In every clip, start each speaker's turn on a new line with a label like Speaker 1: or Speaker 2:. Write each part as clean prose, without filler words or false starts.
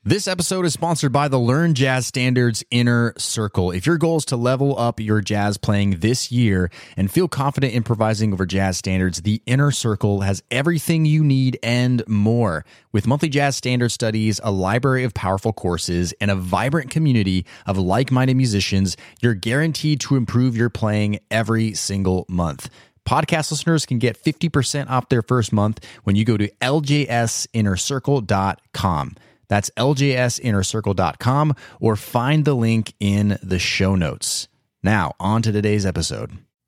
Speaker 1: This episode is sponsored by the Learn Jazz Standards Inner Circle. If your goal is to level up your jazz playing this year and feel confident improvising over jazz standards, the Inner Circle has everything you need and more. With monthly jazz standard studies, a library of powerful courses, and a vibrant community of like-minded musicians, you're guaranteed to improve your playing every single month. Podcast listeners can get 50% off their first month when you go to ljsinnercircle.com. That's ljsinnercircle.com, or find the link in the show notes. Now, on to today's episode.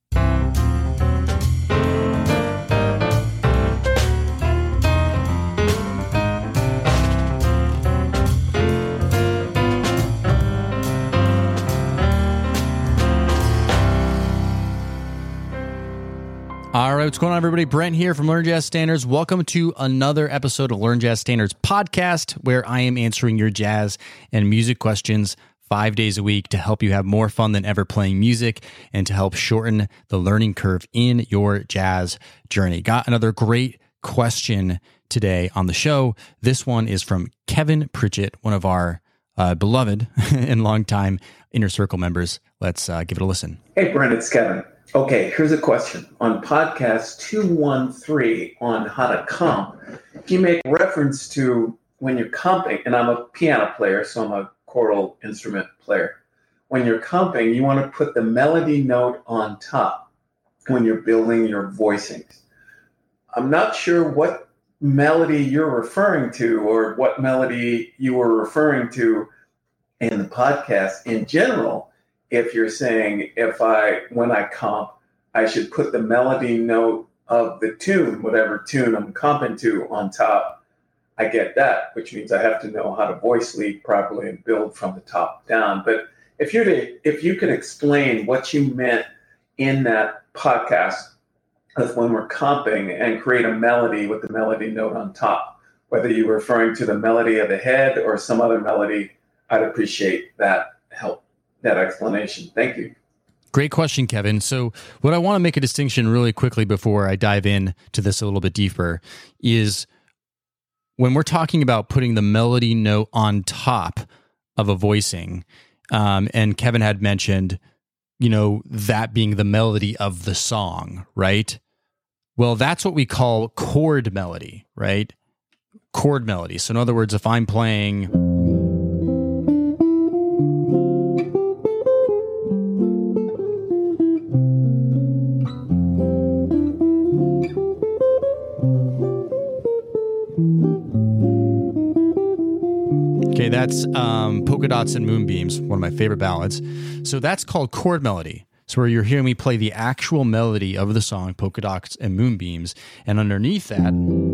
Speaker 1: All right, what's going on, everybody? Brent here from Learn Jazz Standards. Welcome to another episode of Learn Jazz Standards podcast, where I am answering your jazz and music questions 5 days a week to help you have more fun than ever playing music and to help shorten the learning curve in your jazz journey. Got another great question today on the show. This one is from Kevin Pritchett, one of our beloved and longtime Inner Circle members. Let's give it a listen.
Speaker 2: Hey, Brent, it's Kevin. Okay, here's a question. On podcast 213 on how to comp, you make reference to when you're comping, and I'm a piano player, so I'm a choral instrument player. When you're comping, you want to put the melody note on top when you're building your voicings. I'm not sure what melody you're referring to or what melody you were referring to in the podcast in general. If you're saying when I comp, I should put the melody note of the tune, whatever tune I'm comping to, on top, I get that, which means I have to know how to voice lead properly and build from the top down. But if you could explain what you meant in that podcast of when we're comping and create a melody with the melody note on top, whether you were referring to the melody of the head or some other melody, I'd appreciate that help. That explanation. Thank you.
Speaker 1: Great question, Kevin. So what I want to make a distinction really quickly before I dive in to this a little bit deeper is when we're talking about putting the melody note on top of a voicing, and Kevin had mentioned, that being the melody of the song, right? Well, that's what we call chord melody, right? Chord melody. So in other words, if I'm playing... Okay, that's Polka Dots and Moonbeams, one of my favorite ballads. So that's called chord melody. So where you're hearing me play the actual melody of the song, Polka Dots and Moonbeams, and underneath that,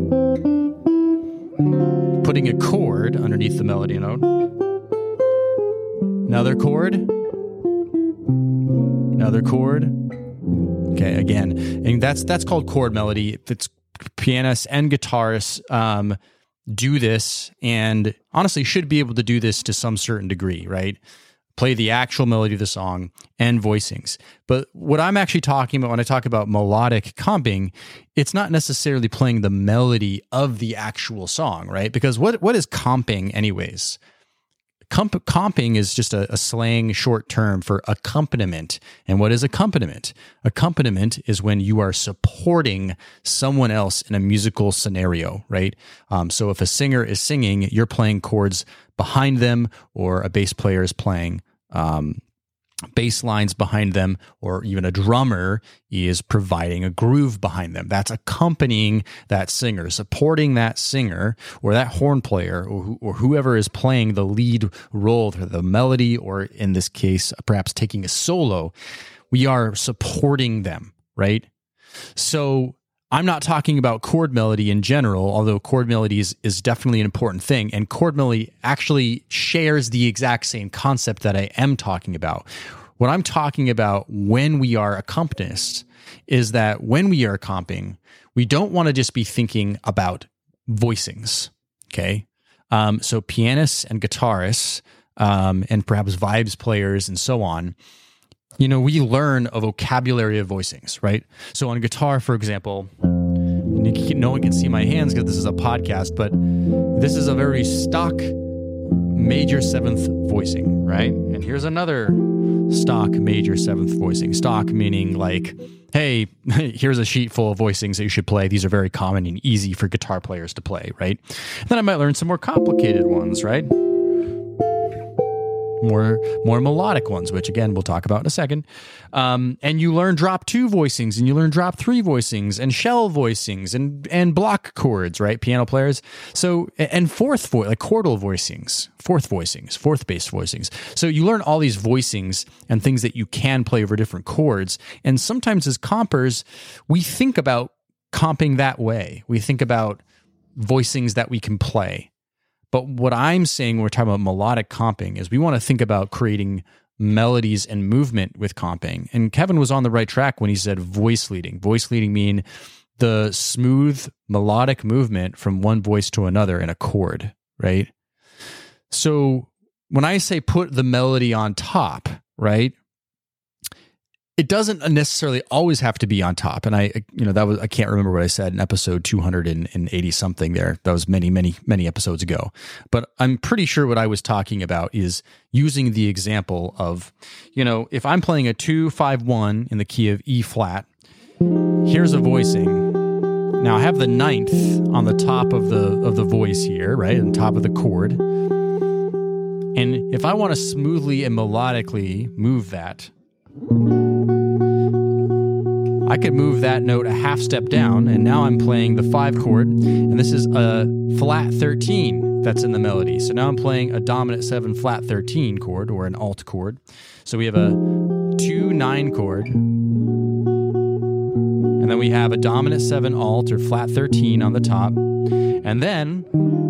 Speaker 1: putting a chord underneath the melody note. Another chord. Another chord. Okay, again. And that's called chord melody. If it's pianists and guitarists, do this, and honestly should be able to do this to some certain degree, right? Play the actual melody of the song and voicings. But what I'm actually talking about when I talk about melodic comping, it's not necessarily playing the melody of the actual song, right? Because what is comping anyways? Comping is just a slang short term for accompaniment. And what is accompaniment? Accompaniment is when you are supporting someone else in a musical scenario, right? So if a singer is singing, you're playing chords behind them, or a bass player is playing bass lines behind them, or even a drummer is providing a groove behind them. That's accompanying that singer, supporting that singer or that horn player or whoever is playing the lead role for the melody, or in this case, perhaps taking a solo. We are supporting them, right? So I'm not talking about chord melody in general, although chord melody is definitely an important thing. And chord melody actually shares the exact same concept that I am talking about. What I'm talking about when we are accompanists is that when we are comping, we don't want to just be thinking about voicings, okay? So pianists and guitarists and perhaps vibes players and so on, we learn a vocabulary of voicings, right? So on guitar, for example, no one can see my hands because this is a podcast, but this is a very stock major seventh voicing, right? And here's another stock major seventh voicing. Stock meaning like, hey, here's a sheet full of voicings that you should play. These are very common and easy for guitar players to play, right? And then I might learn some more complicated ones, right? More melodic ones, which again we'll talk about in a second. And you learn drop 2 voicings, and you learn drop 3 voicings, and shell voicings, and block chords, right? Piano players. So and fourth chordal voicings, fourth bass voicings. So you learn all these voicings and things that you can play over different chords. And sometimes as compers, we think about comping that way. We think about voicings that we can play. But what I'm saying when we're talking about melodic comping is we want to think about creating melodies and movement with comping. And Kevin was on the right track when he said voice leading. Voice leading mean the smooth melodic movement from one voice to another in a chord, right? So when I say put the melody on top, right? It doesn't necessarily always have to be on top. And I can't remember what I said in episode 280 something there. That was many, many, many episodes ago. But I'm pretty sure what I was talking about is using the example of, if I'm playing a 2-5-1 in the key of E flat, here's a voicing. Now I have the 9th on the top of the voice here, right? On top of the chord. And if I want to smoothly and melodically move that, I could move that note a half step down, and now I'm playing the 5 chord, and this is a flat 13 that's in the melody. So now I'm playing a dominant 7 flat 13 chord, or an alt chord. So we have a 2-9 chord, and then we have a dominant 7 alt, or flat 13 on the top, and then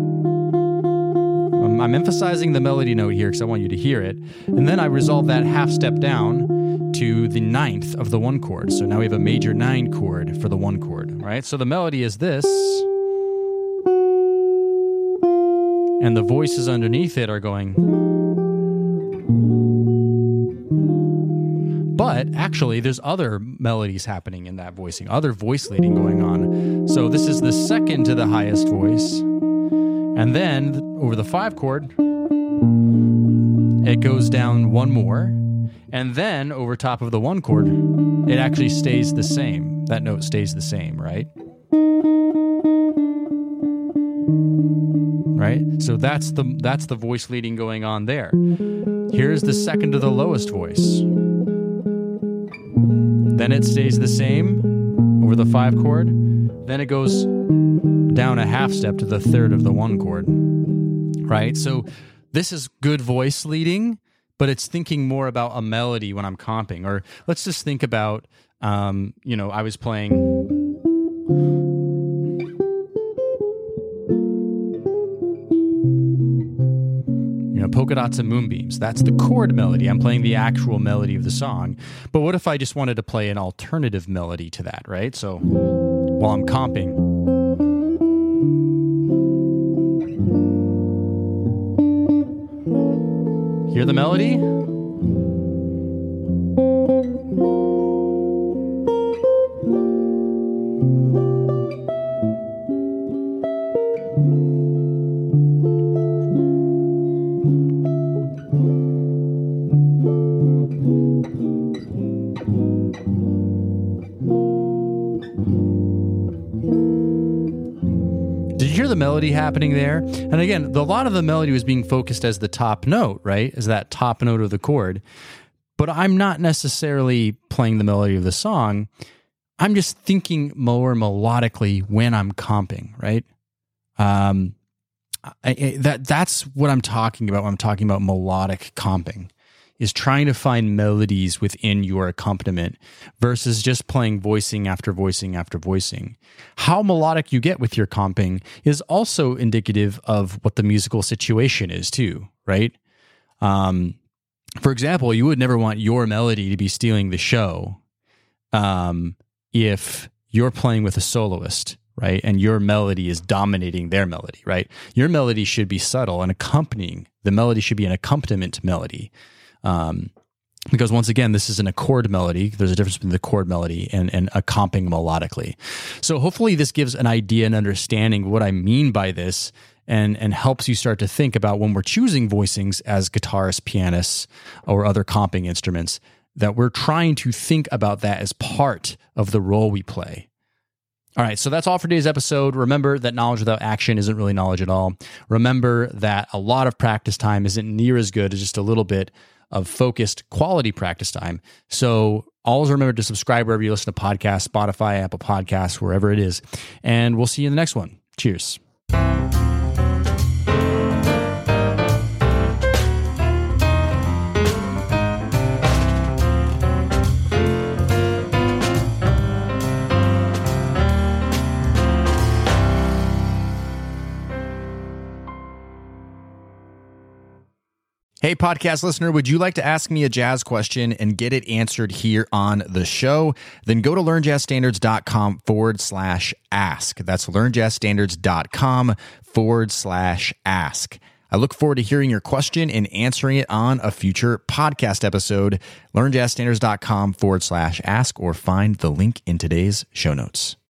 Speaker 1: I'm emphasizing the melody note here because I want you to hear it, and then I resolve that half step down to the 9th of the 1 chord. So now we have a major 9 chord for the 1 chord, right? So the melody is this, and the voices underneath it are going. But actually, there's other melodies happening in that voicing, other voice leading going on. So this is the second to the highest voice, and then over the 5 chord, it goes down 1 more. And then over top of the 1 chord, it actually stays the same. That note stays the same, right? Right? So that's the voice leading going on there. Here's the second to the lowest voice. Then it stays the same over the 5 chord. Then it goes down a half step to the 3rd of the 1 chord. Right? So this is good voice leading, but it's thinking more about a melody when I'm comping. Or let's just think about, I was playing, polka dots and moonbeams. That's the chord melody. I'm playing the actual melody of the song. But what if I just wanted to play an alternative melody to that, right? So while I'm comping, hear the melody? The melody happening there. And again, a lot of the melody was being focused as the top note, right? As that top note of the chord. But I'm not necessarily playing the melody of the song. I'm just thinking more melodically when I'm comping, right? That's what I'm talking about when I'm talking about melodic comping, is trying to find melodies within your accompaniment versus just playing voicing after voicing after voicing. How melodic you get with your comping is also indicative of what the musical situation is too, right? For example, you would never want your melody to be stealing the show if you're playing with a soloist, right? And your melody is dominating their melody, right? Your melody should be subtle and accompanying. The melody should be an accompaniment melody. Because once again, this is an accord melody. There's a difference between the chord melody and a comping melodically. So hopefully this gives an idea and understanding of what I mean by this. and helps you start to think about when we're choosing voicings as guitarists, pianists, or other comping instruments, that we're trying to think about that as part of the role we play. All right, so that's all for today's episode. Remember that knowledge without action isn't really knowledge at all. Remember that a lot of practice time isn't near as good as just a little bit of focused quality practice time. So always remember to subscribe wherever you listen to podcasts, Spotify, Apple Podcasts, wherever it is. And we'll see you in the next one. Cheers. Hey, podcast listener, would you like to ask me a jazz question and get it answered here on the show? Then go to learnjazzstandards.com/ask. That's learnjazzstandards.com/ask. I look forward to hearing your question and answering it on a future podcast episode. Learnjazzstandards.com/ask, or find the link in today's show notes.